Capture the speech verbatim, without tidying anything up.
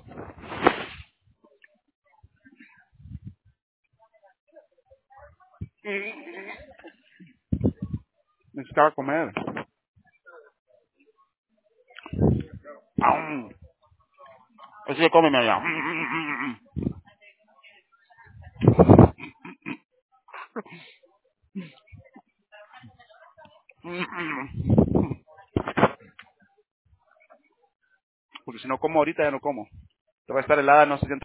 Necesitaba comer. ¡Am! Así que cómeme allá. Porque si no como ahorita ya no como. Te va a estar helada, no se siente.